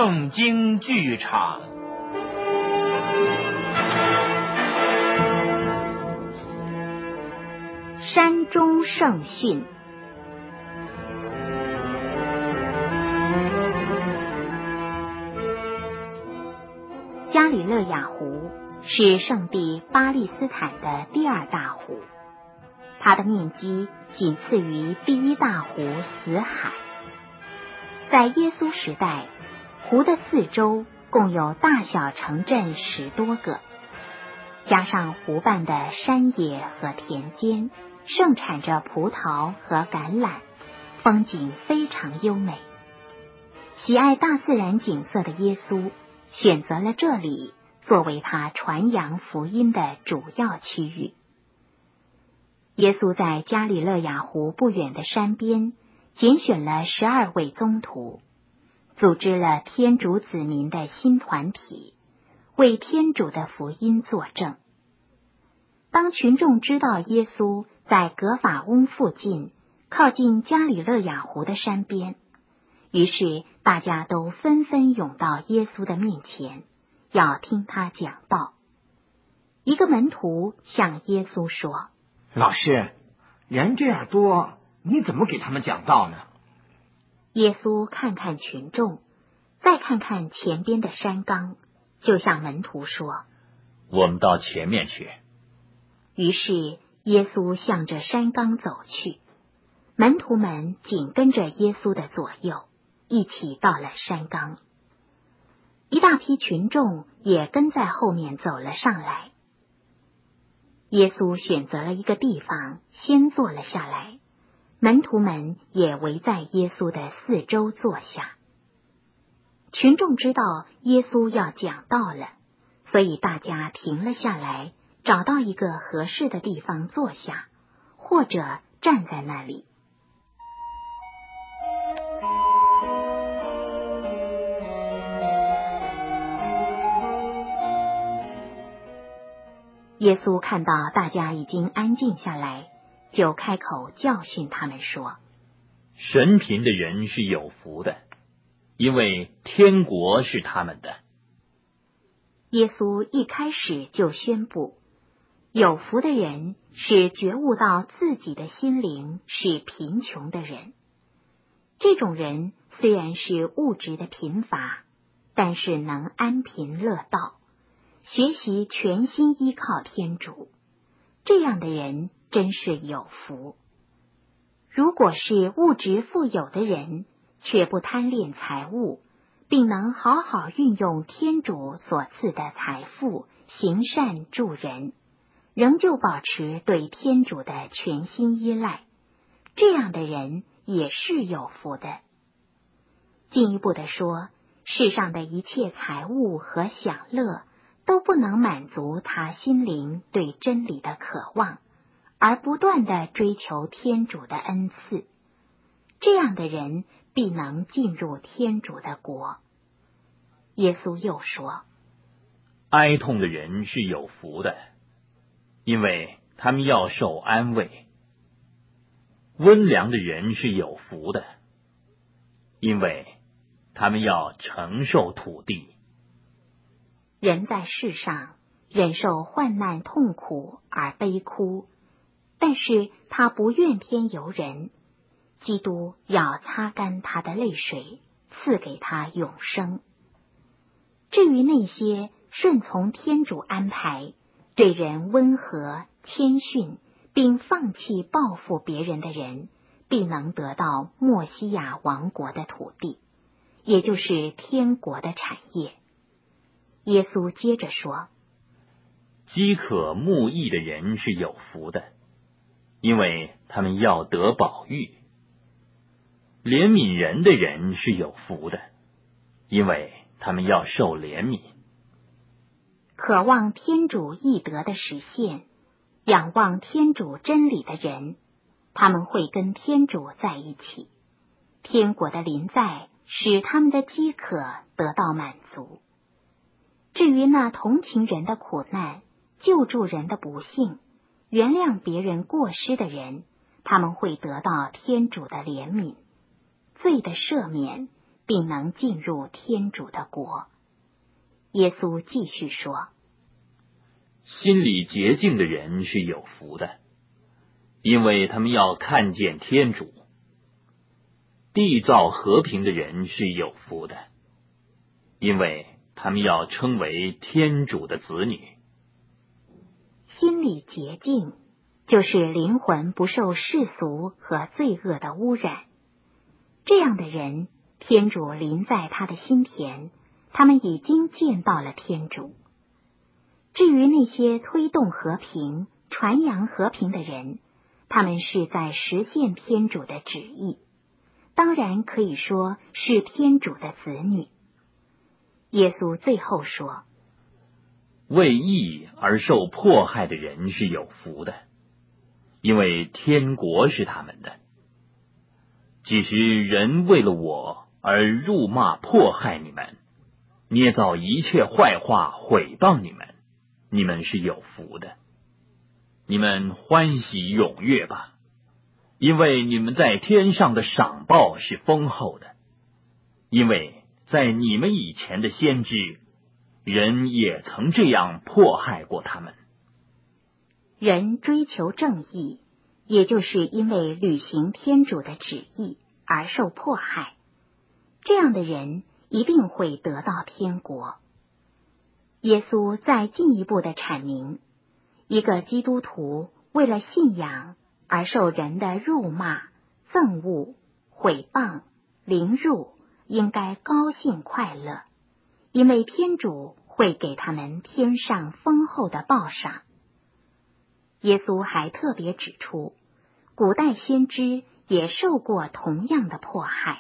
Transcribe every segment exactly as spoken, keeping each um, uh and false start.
圣经剧场。 山中圣训。加里勒亚湖是圣地巴利斯坦的第二大湖，它的面积仅次于第一大湖死海。在耶稣时代，湖的四周共有大小城镇十多个，加上湖畔的山野和田间，盛产着葡萄和橄榄，风景非常优美。喜爱大自然景色的耶稣选择了这里作为他传扬福音的主要区域。耶稣在加里勒亚湖不远的山边拣选了十二位宗徒，组织了天主子民的新团体，为天主的福音作证。当群众知道耶稣在格法翁附近，靠近加里勒亚湖的山边，于是大家都纷纷涌到耶稣的面前，要听他讲道。一个门徒向耶稣说： 老师，人这样多，你怎么给他们讲道呢？ 耶稣看看群众，再看看前边的山冈，就向门徒说： 我们到前面去。 于是耶稣向着山冈走去，门徒们紧跟着耶稣的左右，一起到了山冈。一大批群众也跟在后面走了上来。耶稣选择了一个地方，先坐了下来，门徒们也围在耶稣的四周坐下。群众知道耶稣要讲道了，所以大家停了下来，找到一个合适的地方坐下，或者站在那里。耶稣看到大家已经安静下来，就开口教训他们说： 神贫的人是有福的，因为天国是他们的。 耶稣一开始就宣布，有福的人是觉悟到自己的心灵是贫穷的人。这种人虽然是物质的贫乏，但是能安贫乐道，学习全心依靠天主，这样的人真是有福。如果是物质富有的人，却不贪恋财物，并能好好运用天主所赐的财富，行善助人，仍旧保持对天主的全心依赖，这样的人也是有福的。进一步的说，世上的一切财物和享乐都不能满足他心灵对真理的渴望，而不断地追求天主的恩赐，这样的人必能进入天主的国。耶稣又说： 哀痛的人是有福的，因为他们要受安慰。温良的人是有福的，因为他们要承受土地。 人在世上忍受患难痛苦而悲哭，但是他不怨天尤人，基督要擦干他的泪水，赐给他永生。至于那些顺从天主安排，对人温和谦逊，并放弃报复别人的人，必能得到默西亚王国的土地，也就是天国的产业。耶稣接着说： 饥渴慕义的人是有福的，因为他们要得饱飫。怜悯人的人是有福的，因为他们要受怜悯。 渴望天主义德的实现，仰望天主真理的人，他们会跟天主在一起，天国的临在使他们的饥渴得到满足。至于那同情人的苦难，救助人的不幸，原谅别人过失的人，他们会得到天主的怜悯，罪的赦免， 并能进入天主的国。耶稣继续说， 心里洁净的人是有福的，因为他们要看见天主。缔造和平的人是有福的，因为他们要称为天主的子女。 心里洁净，就是灵魂不受世俗和罪恶的污染。这样的人，天主临在他的心田，他们已经见到了天主。至于那些推动和平、传扬和平的人，他们是在实现天主的旨意，当然可以说是天主的子女。耶稣最后说， 为义而受迫害的人是有福的，因为天国是他们的。即使人为了我而辱骂迫害你们，捏造一切坏话毁谤你们，你们是有福的。你们欢喜踊跃吧，因为你们在天上的赏报是丰厚的。因为在你们以前的先知，人也曾这样迫害过他们。 人追求正义，也就是因为履行天主的旨意而受迫害，这样的人一定会得到天国。耶稣再进一步的阐明，一个基督徒为了信仰而受人的辱骂、憎恶、毁谤、凌辱，应该高兴快乐，因为天主会给他们天上丰厚的报赏。耶稣还特别指出，古代先知也受过同样的迫害。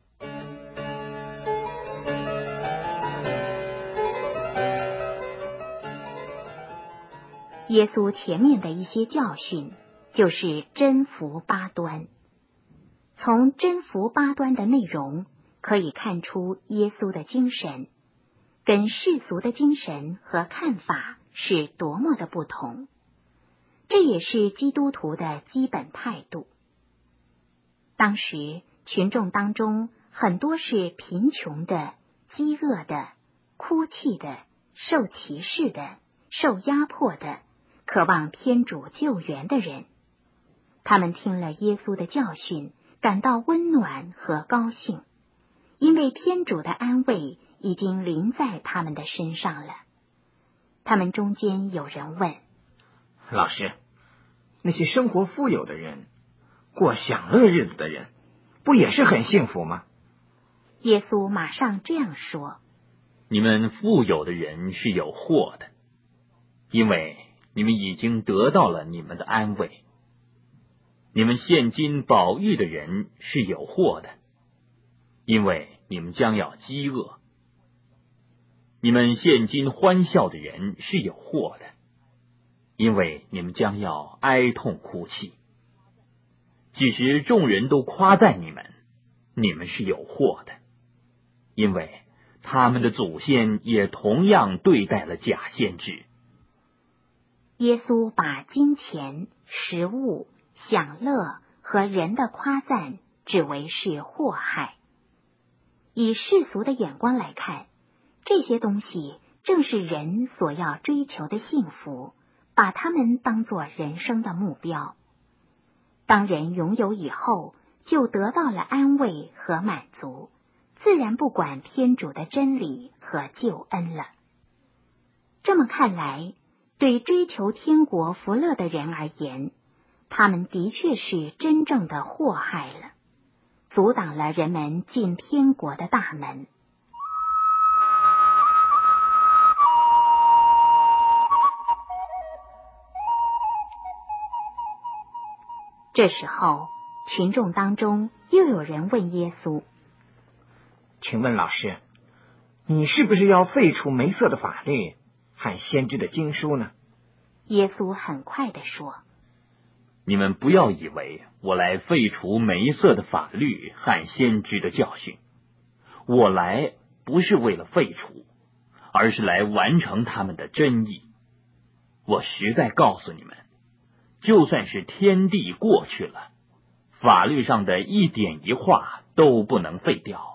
耶稣前面的一些教训，就是真福八端。从真福八端的内容可以看出耶稣的精神跟世俗的精神和看法是多么的不同，这也是基督徒的基本态度。当时群众当中很多是贫穷的、饥饿的、哭泣的、受歧视的、受压迫的，渴望天主救援的人。他们听了耶稣的教训，感到温暖和高兴，因为天主的安慰已经临在他们的身上了。他们中间有人问， 老师，那些生活富有的人，过享乐日子的人，不也是很幸福吗？ 耶稣马上这样说， 你们富有的人是有祸的，因为你们已经得到了你们的安慰。你们现今饱飫的人是有祸的，因为你们将要饥饿。你们现今欢笑的人是有祸的，因为你们将要哀痛哭泣。即使众人都夸赞你们，你们是有祸的，因为他们的祖先也同样对待了假先知。 耶稣把金钱、食物、享乐和人的夸赞指为是祸害。以世俗的眼光来看，这些东西正是人所要追求的幸福，把它们当作人生的目标。当人拥有以后，就得到了安慰和满足，自然不管天主的真理和救恩了。这么看来，对追求天国福乐的人而言，他们的确是真正的祸害了，阻挡了人们进天国的大门。这时候，群众当中又有人问耶稣， 请问老师，你是不是要废除梅瑟的法律和先知的经书呢？ 耶稣很快地说， 你们不要以为我来废除梅瑟的法律和先知的教训，我来不是为了废除，而是来完成他们的真意。我实在告诉你们，就算是天地过去了，法律上的一点一画都不能废掉，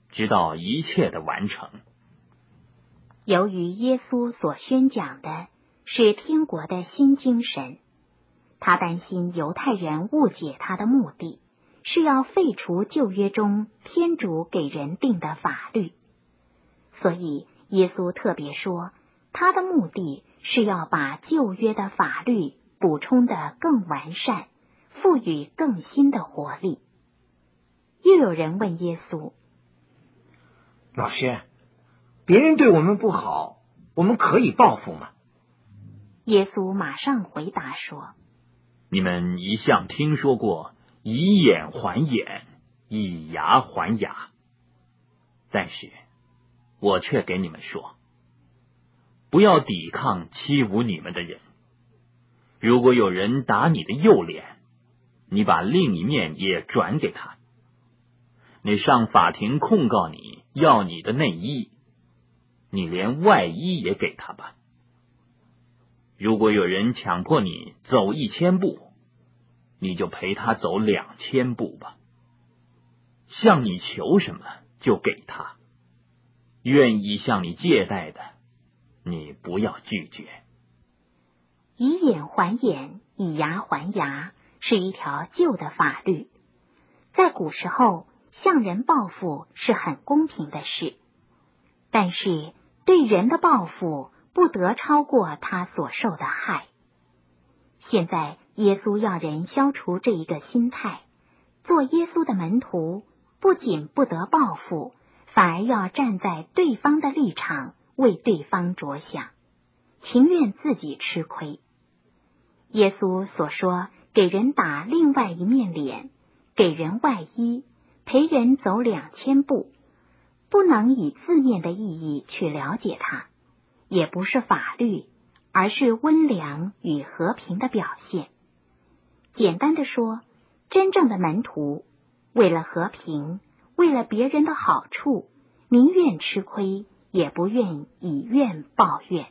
直到一切的完成。 由于耶稣所宣讲的是天国的新精神，他担心犹太人误解他的目的是要废除旧约中天主给人定的法律，所以耶稣特别说，他的目的是要把旧约的法律补充得更完善，赋予更新的活力。又有人问耶稣， 老师，别人对我们不好，我们可以报复吗？ 耶稣马上回答说， 你们一向听说过以眼还眼，以牙还牙，但是我却给你们说，不要抵抗欺侮你们的人。如果有人打你的右脸，你把另一面也转给他。你上法庭控告你，要你的内衣，你连外衣也给他吧。如果有人强迫你走一千步，你就陪他走两千步吧。向你求什么就给他，愿意向你借贷的，你不要拒绝。 以眼还眼，以牙还牙是一条旧的法律，在古时候向人报复是很公平的事，但是对人的报复不得超过他所受的害。现在耶稣要人消除这一个心态，做耶稣的门徒不仅不得报复，反而要站在对方的立场，为对方着想，情愿自己吃亏。耶稣所说给人打另外一面脸，给人外衣，陪人走两千步，不能以字面的意义去了解它，也不是法律，而是温良与和平的表现。简单的说，真正的门徒为了和平，为了别人的好处，宁愿吃亏，也不愿以怨报怨。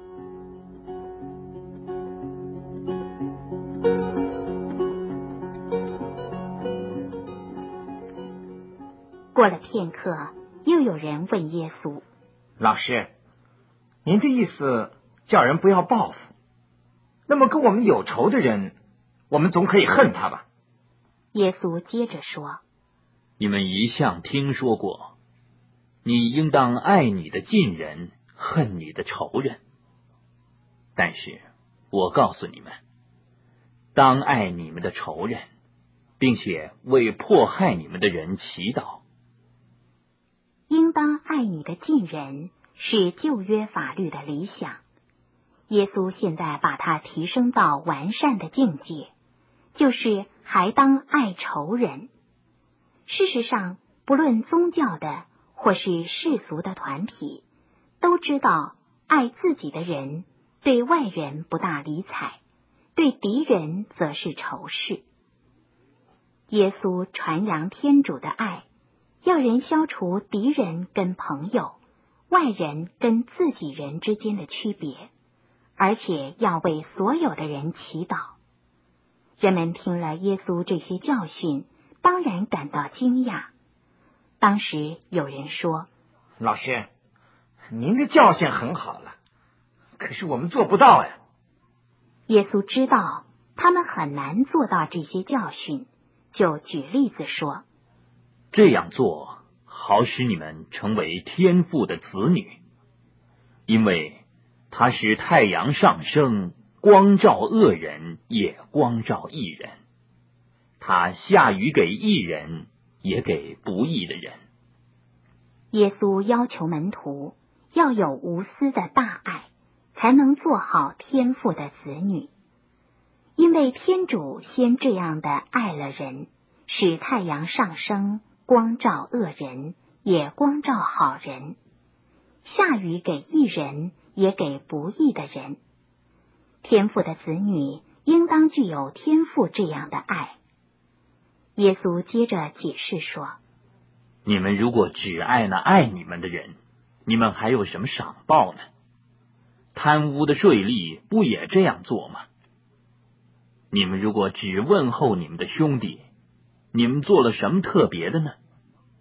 过了片刻，又有人问耶稣， 老师，您的意思叫人不要报复，那么跟我们有仇的人，我们总可以恨他吧？ 耶稣接着说， 你们一向听说过，你应当爱你的近人，恨你的仇人。但是我告诉你们，当爱你们的仇人，并且为迫害你们的人祈祷。 应当爱你的近人是旧约法律的理想，耶稣现在把它提升到完善的境界，就是还当爱仇人。事实上，不论宗教的或是世俗的团体，都知道爱自己的人对外人不大理睬，对敌人则是仇视。耶稣传扬天主的爱，要人消除敌人跟朋友、外人跟自己人之间的区别，而且要为所有的人祈祷。人们听了耶稣这些教训，当然感到惊讶。当时有人说， 老师，您的教训很好了，可是我们做不到呀。 耶稣知道他们很难做到这些教训，就举例子说， 这样做好使你们成为天父的子女，因为他使太阳上升，光照恶人，也光照义人。他下雨给义人，也给不义的人。 耶稣要求门徒要有无私的大爱，才能做好天父的子女。因为天主先这样的爱了人，使太阳上升，光照恶人，也光照好人，下雨给义人，也给不义的人。天父的子女应当具有天父这样的爱。耶稣接着解释说， 你们如果只爱那爱你们的人，你们还有什么赏报呢？贪污的税吏不也这样做吗？你们如果只问候你们的兄弟，你们做了什么特别的呢？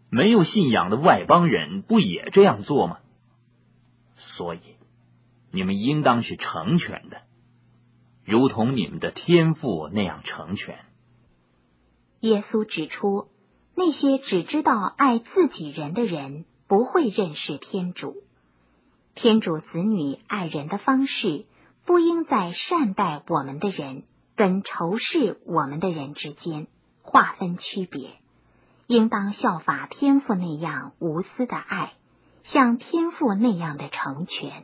没有信仰的外邦人不也这样做吗？所以你们应当是成全的，如同你们的天父那样成全。 耶稣指出，那些只知道爱自己人的人不会认识天主。天主子女爱人的方式，不应在善待我们的人跟仇视我们的人之间划分区别，应当效法天父那样无私的爱，像天父那样的成全。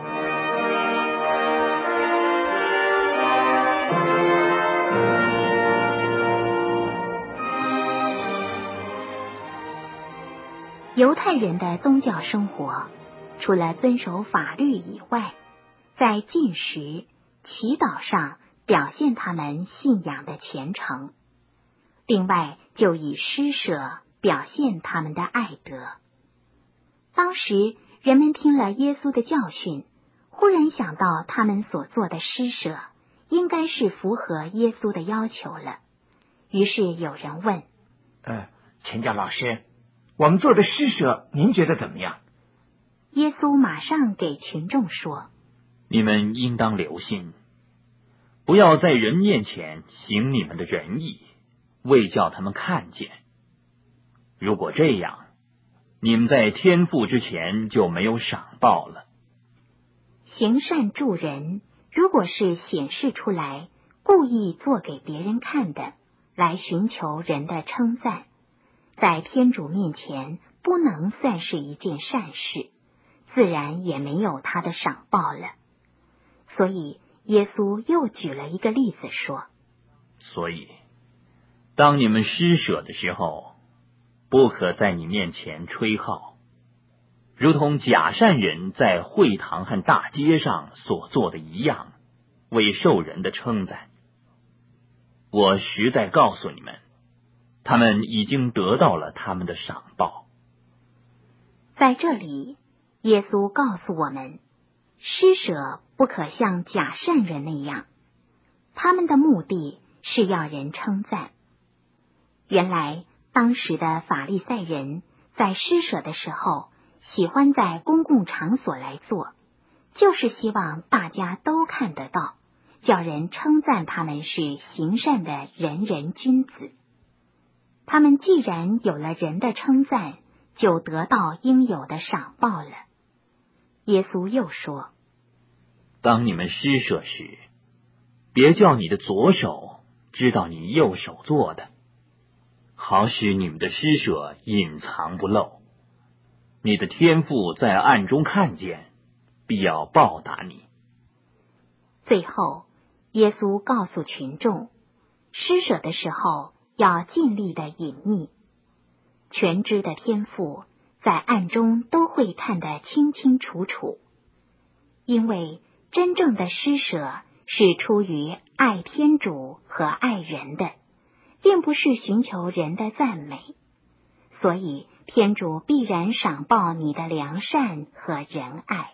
犹太人的宗教生活，除了遵守法律以外，在进食、祈祷上表现他们信仰的虔诚，另外就以施舍表现他们的爱德。当时人们听了耶稣的教训，忽然想到他们所做的施舍应该是符合耶稣的要求了，于是有人问： 呃，钱教老师，我们做的施舍您觉得怎么样？ 耶稣马上给群众说： 你们应当留心，不要在人面前行你们的仁义，为叫他们看见。如果这样，你们在天父之前就没有赏报了。 行善助人，如果是显示出来，故意做给别人看的，来寻求人的称赞，在天主面前不能算是一件善事，自然也没有他的赏报了。所以耶稣又举了一个例子说： 所以当你们施舍的时候，不可在你面前吹号，如同假善人在会堂和大街上所做的一样，为受人的称赞。我实在告诉你们，他们已经得到了他们的赏报。 在这里，耶稣告诉我们，施舍不可像假善人那样，他们的目的是要人称赞。原来当时的法利赛人在施舍的时候，喜欢在公共场所来做，就是希望大家都看得到，叫人称赞他们是行善的仁人君子。他们既然有了人的称赞，就得到应有的赏报了。耶稣又说： 当你们施舍时，别叫你的左手知道你右手做的，好使你们的施舍隐藏不露。你的天父在暗中看见，必要报答你。 最后，耶稣告诉群众，施舍的时候要尽力的隐秘。全知的天父在暗中都会看得清清楚楚，因为真正的施舍是出于爱天主和爱人的，并不是寻求人的赞美，所以天主必然赏报你的良善和仁爱。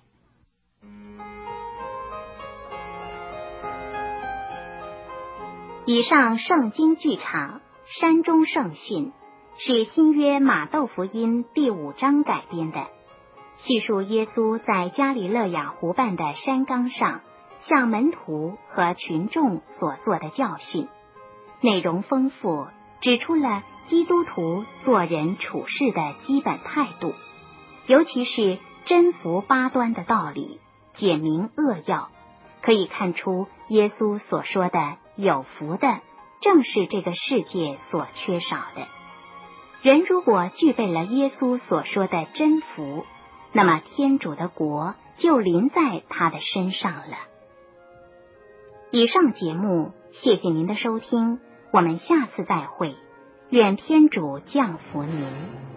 以上圣经剧场《山中圣训》是新约马窦福音第五章改编的，叙述耶稣在加里肋亚湖畔的山冈上向门徒和群众所做的教训，内容丰富，指出了基督徒做人处事的基本态度，尤其是真福八端的道理，解明扼要，可以看出耶稣所说的有福的，正是这个世界所缺少的。人如果具备了耶稣所说的真福，那么天主的国就临在他的身上了。以上节目，谢谢您的收听，我们下次再会，愿天主降福您。